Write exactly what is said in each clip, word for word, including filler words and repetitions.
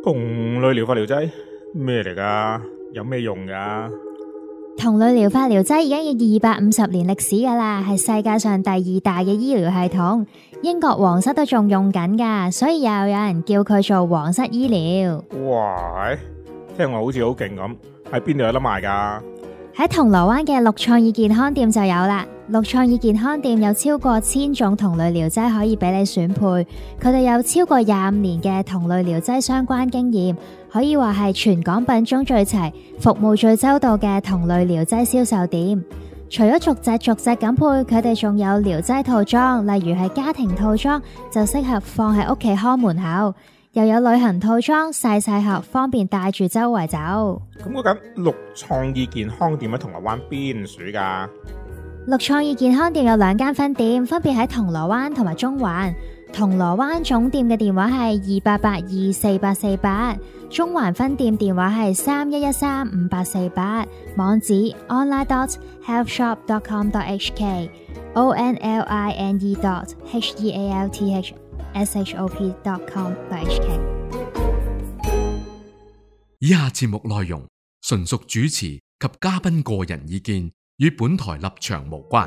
同類療法療劑咩嚟噶？有咩用噶？ 同類療法療劑已經有二百五十年歷史噶啦，係世界上第二大嘅醫療系統。英國皇室都仲用緊噶，所以又有人叫佢做皇室醫療。 哇，聽落好似好勁咁，喺邊度有得賣噶？ 喺銅鑼灣嘅綠創意健康店就有啦。綠創意健康店有超過千種同類療劑可以俾你選配，佢哋有超過廿五年嘅同類療劑相關經驗，可以話係全港品種最齊、服務最周到嘅同類療劑銷售店。除咗逐隻逐隻咁配，佢哋仲有療劑套裝，例如係家庭套裝，就適合放喺屋企看門口。又有旅行套裝，細細盒，方便帶住周圍走。 咁嗰間綠創意健康店喺銅鑼灣邊處噶？ 綠創意健康店有兩間分店，分別喺銅鑼灣同埋中環。銅鑼灣總店嘅電話係二八八二四八四八，中環分店電話係三一一三五八四八，網址 online dot healthshop dot com dot h k o n l i n e dot h e a l t h s h o p dot com dot h k。 以下節目內容純屬主持及嘉賓個人意見，與本台立場無關。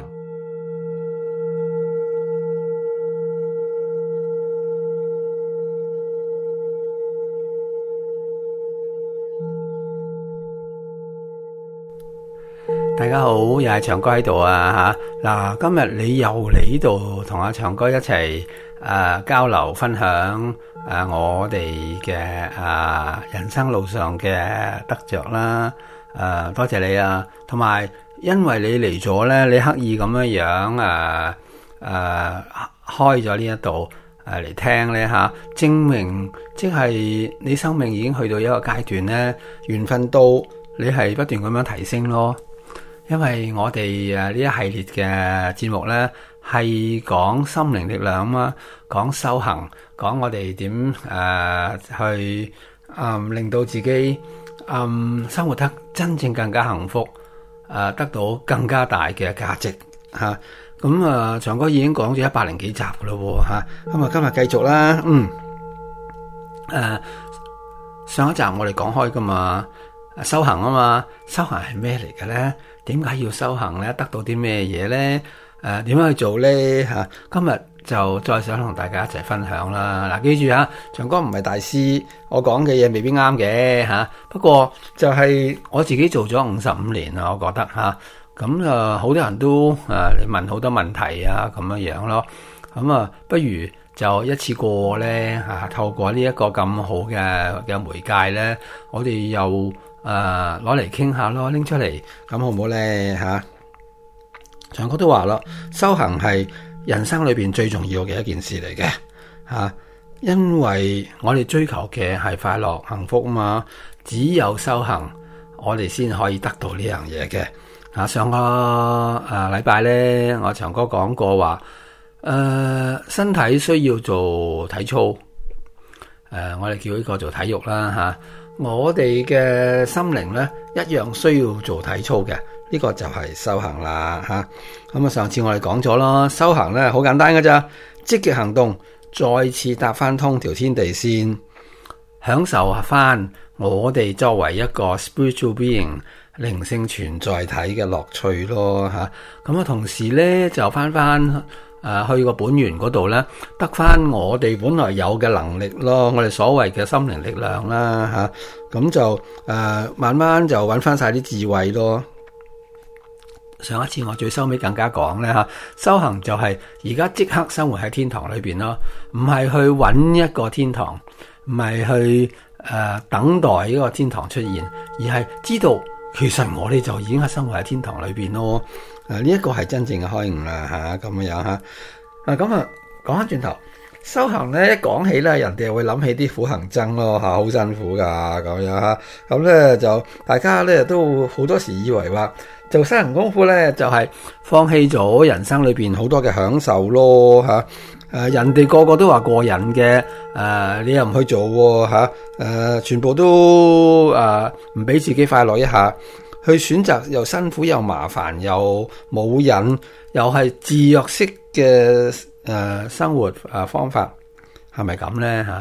大家好，又係長哥喺度啊吓嗱，今日你又嚟呢度同阿長哥一齊誒、呃、交流分享誒、呃、我哋嘅誒人生路上嘅得着啦，誒、呃、多謝你啊，同埋因為你嚟咗咧，你刻意咁樣樣誒誒開咗呢一度誒嚟聽咧吓，證明即係你生命已經去到一個階段咧，緣分到你係不斷咁樣提升咯。因為我哋誒呢一系列嘅節目呢，係講心靈力量啊，講修行，講我哋點誒去誒、呃、令到自己嗯、呃、生活得真正更加幸福，誒、呃、得到更加大嘅價值吓。咁啊，長哥已經講咗一百零幾集噶啦吓，咁啊今日繼續啦。嗯，誒、呃、上一集我哋講開噶嘛，修行啊嘛，修行係咩嚟嘅呢？點解要修行咧？得到啲咩嘢咧？誒、呃，點樣去做咧？吓、啊，今日就再想同大家一齊分享啦。嗱、啊，記住吓，長哥唔係大師，我講嘅嘢未必啱嘅吓。不過就係我自己做咗五十五年啦，我覺得吓。咁啊，好、呃、多人都誒、呃，你問好多問題啊，咁樣樣咯。咁啊，不如就一次過咧吓、啊，透過呢一個咁好嘅嘅媒介咧，我哋又。誒，攞嚟傾下咯，拎出嚟咁好唔好咧？吓、啊，長哥都話咯，修行係人生裏邊最重要嘅一件事嚟嘅吓，因為我哋追求嘅係快樂幸福啊嘛，只有修行，我哋先可以得到呢樣嘢嘅。啊，上個誒禮拜咧，我長哥講過話，誒、呃，身體需要做體操，誒、呃，我哋叫呢個做體育啦吓。啊我哋嘅心靈咧，一樣需要做體操嘅，呢、這個就係修行啦吓。咁啊，上次我哋講咗咯，修行咧好簡單㗎咋，積極行動，再次搭翻通條天地線，享受翻我哋作為一個 spiritual being 靈性存在體嘅樂趣咯吓。咁啊，同時咧就翻翻。誒、呃，去個本源嗰度咧，得翻我哋本來有嘅能力咯，我哋所謂嘅心靈力量啦，吓、啊、咁就誒、呃，慢慢就揾翻晒啲智慧咯。上一次我最收尾更加講咧吓，修行就係而家即刻生活喺天堂裏邊咯，唔係去揾一個天堂，唔係去誒、呃、等待呢個天堂出現，而係知道其實我哋就已經係生活喺天堂裏邊咯。啊！呢、這、一個係真正嘅開悟啦，吓咁樣吓。啊，咁啊，講翻轉頭，修行咧一講起咧，人哋會諗起啲苦行僧咯，吓、啊、好辛苦噶咁樣吓。咁、啊、咧就大家咧都好多時以為話做修行功夫咧就係、是、放棄咗人生裏邊好多嘅享受咯，吓、啊、誒、啊，人哋個個都話過癮嘅，誒、啊，你又唔去做吓，誒、啊，全部都誒唔俾自己快樂一下。去選擇又辛苦又麻煩又冇癮，又係自虐式嘅誒、呃、生活誒、呃、方法，係咪咁咧吓？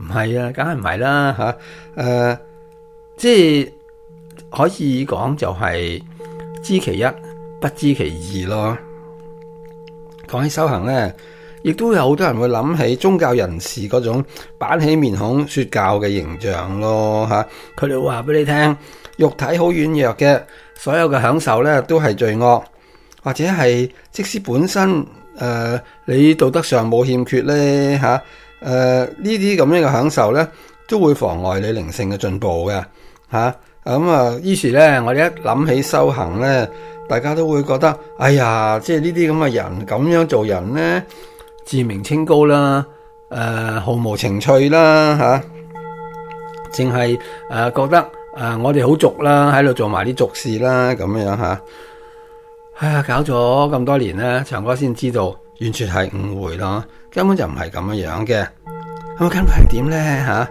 唔係啊，梗係唔係啦吓。誒、呃，即係可以講就係知其一，不知其二咯。講起修行咧，亦都有好多人會諗起宗教人士嗰種板起面孔說教嘅形象咯吓。佢哋會話俾你聽，肉體好軟弱嘅，所有嘅享受咧都係罪惡，或者係即使本身誒、呃、你道德上冇欠缺咧吓，誒呢啲咁樣嘅享受咧都會妨礙你靈性嘅進步嘅吓。咁啊，於是咧我哋一諗起修行咧，大家都會覺得，哎呀，即係呢啲咁嘅人咁樣做人咧，自命清高啦，誒、呃、毫無情趣啦吓，淨係誒覺得誒、呃、我哋好俗啦，喺度做埋啲俗事啦咁樣吓。哎呀，搞咗咁多年咧，長哥先知道，完全係誤會咯，根本就唔係咁樣樣嘅。咁根本係點咧吓？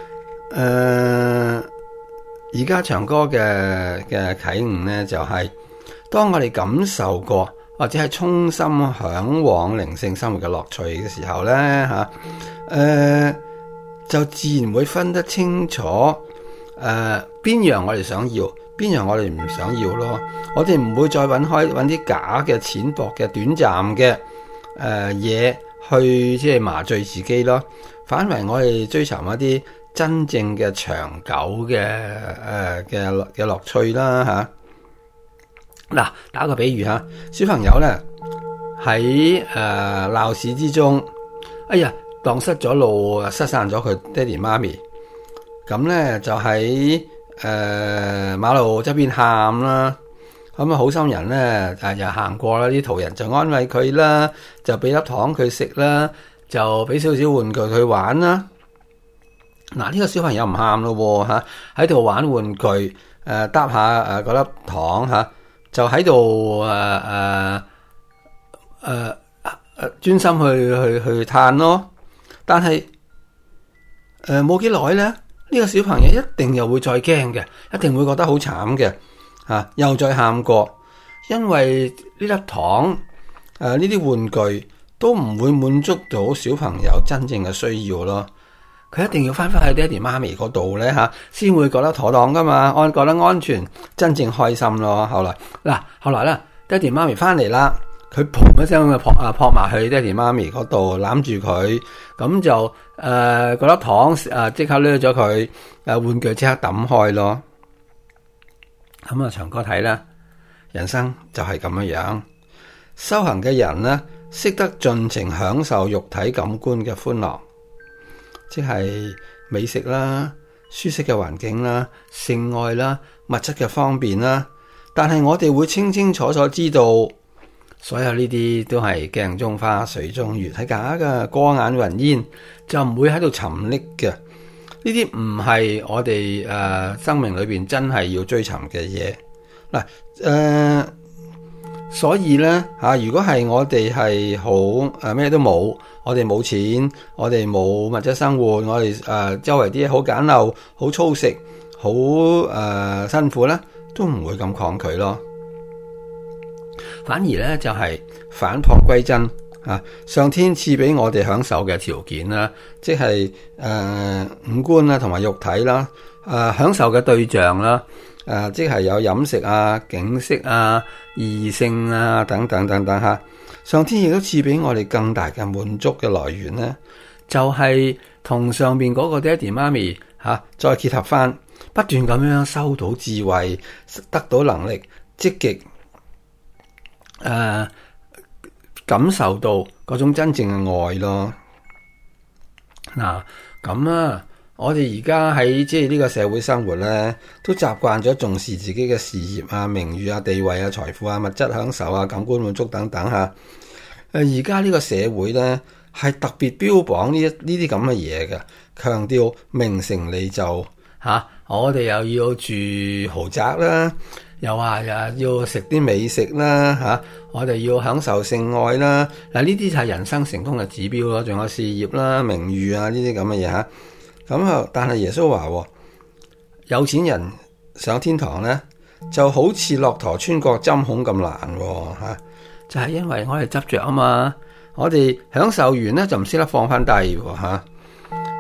誒，而家長哥嘅嘅啟悟咧，就係、是、當我哋感受過或者係衷心向往靈性生活嘅樂趣嘅時候咧吓，誒、呃，就自然會分得清楚誒邊樣我哋想要，邊樣我哋唔想要咯。我哋唔會再揾開揾啲假嘅、淺薄嘅、短暫嘅誒嘢去即係麻醉自己咯。反為我哋追尋一啲真正嘅長久嘅誒嘅嘅樂趣啦吓。嗱、啊，打個比喻吓，小朋友咧喺誒鬧市之中，哎呀，蕩失咗路，失散咗佢爹哋媽咪，咁咧就喺誒、呃、馬路側邊喊啦。咁啊，好心人咧誒又行過啦，啲途人就安慰佢啦，就俾粒糖佢食啦，就俾少少玩具佢玩啦。嗱、啊，呢、這個小朋友唔喊咯吓，喺度玩玩具，誒、呃、搭下誒嗰粒糖吓。啊就喺度誒誒誒誒專心去去去嘆咯，但係誒冇幾耐咧，呢、這個小朋友一定又會再驚嘅，一定會覺得好慘嘅吓，又再喊過，因為呢粒糖誒呢啲玩具都唔會滿足到小朋友真正嘅需要咯。佢一定要翻返去爹哋媽咪嗰度咧吓，先會覺得妥當噶嘛，安覺得安全，真正開心咯。後來嗱，後來咧，爹哋媽咪翻嚟啦，佢砰一聲咁撲啊撲埋去爹哋媽咪嗰度攬住佢，咁就誒嗰粒糖誒即刻掠咗佢，誒玩具即刻抌開咯。咁啊，長哥睇啦，人生就係咁樣樣，修行嘅人咧，識得盡情享受肉體感官嘅歡樂。即係美食啦、舒適嘅環境啦、性愛啦、物質嘅方便啦，但係我哋會清清楚楚知道，所有呢啲都係鏡中花、水中月，係假噶，過眼雲煙，就唔會喺度沉溺嘅。呢啲唔係我哋誒、呃、生命裏邊真係要追尋嘅嘢嗱誒。所以咧吓、啊，如果係我哋係好誒咩都冇，我哋冇錢，我哋冇物質生活，我哋誒、呃、周圍啲嘢好簡陋、好粗食、好誒、呃、辛苦咧，都唔會咁抗拒咯。反而咧就係、是、返璞歸真啊！上天賜俾我哋享受嘅條件啦，即係誒、呃、五官啦，同埋肉體啦，誒、呃、享受嘅對象啦。誒、啊，即係有飲食啊、景色啊、異性啊等等等等吓，上天亦都賜俾我哋更大嘅滿足嘅來源咧，就係、是、同上邊嗰個爹哋媽咪吓、啊、再結合翻，不斷咁樣收到智慧，得到能力，積極誒感受到嗰種真正嘅愛咯。嗱，咁啊。我哋而家喺即係呢個社會生活咧，都習慣咗重視自己嘅事業啊、名譽啊、地位啊、財富啊、物質享受啊、感官滿足等等吓。誒，而家呢個社會咧係特別標榜呢一呢啲咁嘅嘢嘅，強調名成利就吓、啊。我哋又要住豪宅啦，又話又要食啲美食啦吓、啊。我哋要享受性愛啦。嗱，呢啲就係人生成功嘅指標咯，仲有事業啦、名譽啊呢啲咁嘅嘢吓。咁啊！但係耶穌話，有錢人上天堂咧，就好似駱駝穿過針孔咁難吓、啊，就係、是、因為我哋執着啊嘛，我哋享受完咧就唔識得放翻低吓。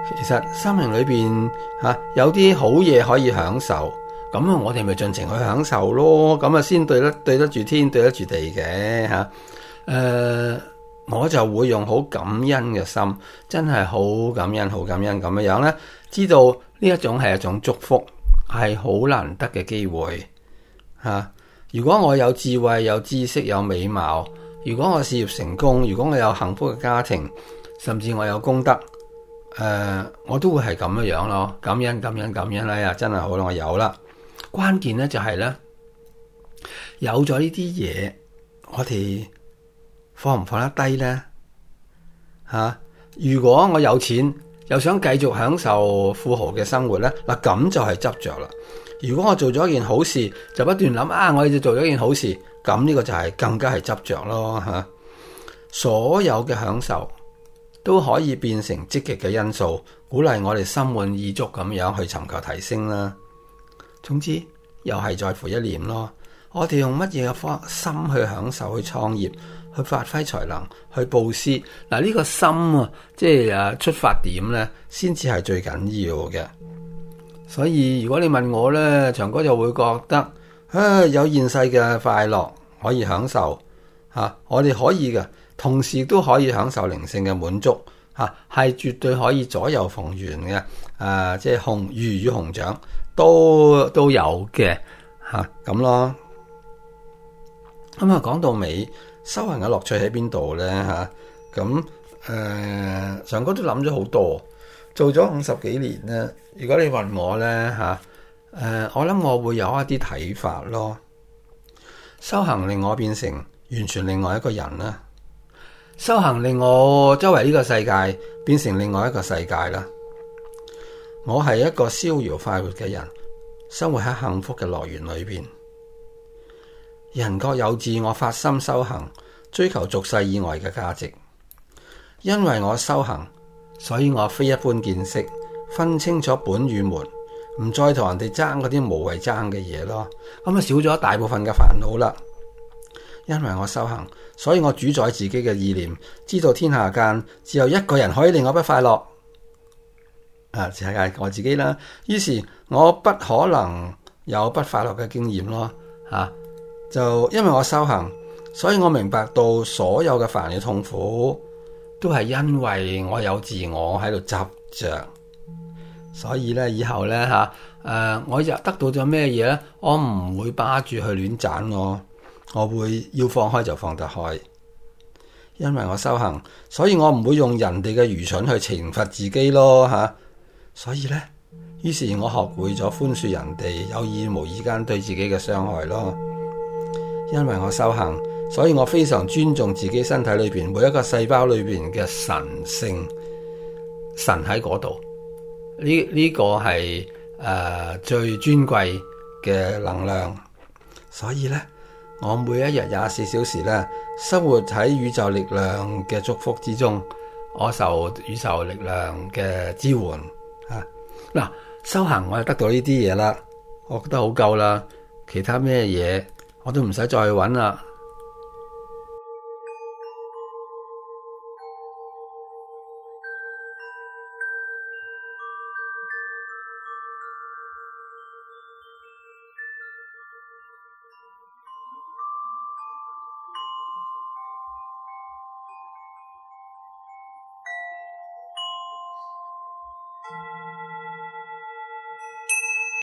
其實生命裏邊吓、啊、有啲好嘢可以享受，咁啊我哋咪盡情去享受咯，咁啊先對得對得住天，對得住地嘅吓。誒、啊，我就會用好感恩嘅心，真係好感恩、好感恩咁樣樣咧，知道呢一種係一種祝福，係好難得嘅機會吓、啊。如果我有智慧、有知識、有美貌，如果我事業成功，如果我有幸福嘅家庭，甚至我有功德。誒、呃，我都會係咁樣樣咯，感恩感恩感恩啦呀，真係好啦，我有啦。關鍵咧就係、是、咧，有咗呢啲嘢，我哋放唔放得低咧？吓、啊，如果我有錢，又想繼續享受富豪嘅生活咧，嗱咁就係執着啦。如果我做咗一件好事，就不斷諗啊，我哋就做咗一件好事，咁呢個就係更加係執着咯吓、啊。所有嘅享受都可以變成積極嘅因素，鼓勵我哋心滿意足咁樣去尋求提升啦。總之，又係在乎一念咯。我哋用乜嘢嘅方心去享受、去創業、去發揮才能、去布施嗱？呢、這個心啊，即係誒出發點咧，先至係最緊要嘅。所以如果你問我咧，長哥就會覺得啊，有現世嘅快樂可以享受吓、啊，我哋可以嘅。同時都可以享受靈性嘅滿足，嚇、啊、係絕對可以左右逢源嘅，啊即係熊魚與熊掌都都有嘅嚇咁咯。咁啊講到尾，修行嘅樂趣喺邊度咧嚇？咁誒上哥都諗咗好多，做咗五十幾年咧。如果你問我咧嚇，誒、啊、我諗我會有一啲睇法咯。修行令我變成完全另外一個人啦。修行令我周圍呢個世界變成另外一個世界啦。我係一個逍遙快活嘅人，生活喺幸福嘅樂園裏邊。人各有志，我發心修行，追求俗世以外嘅價值。因為我修行，所以我非一般見識，分清楚本與門，唔再同人哋爭嗰啲無謂爭嘅嘢咯。咁啊少咗大部分嘅煩惱啦。因為我修行，所以我主宰自己嘅意念，知道天下間只有一個人可以令我不快樂，啊，就係我自己啦。於是我不可能有不快樂嘅經驗咯，吓、啊、就因為我修行，所以我明白到所有嘅煩惱痛苦都係因為我有自我喺度執着，所以咧以後咧吓誒，我又得到咗咩嘢咧？我唔會巴住去亂斬我。我會要放開就放得開，因為我修行，所以我唔會用人哋嘅愚蠢去懲罰自己咯吓、啊。所以咧，於是我學會咗寬恕人哋有意無意間對自己嘅傷害咯。因為我修行，所以我非常尊重自己身體裏邊每一個細胞裏邊嘅神性，神喺嗰度。呢呢、這個係誒、呃、最尊貴嘅能量，所以咧。我每一日廿四小時咧，生活喺宇宙力量嘅祝福之中，我受宇宙力量嘅支援啊！嗱，修行我就得到呢啲嘢啦，我覺得好夠啦，其他咩嘢我都唔使再去揾啦。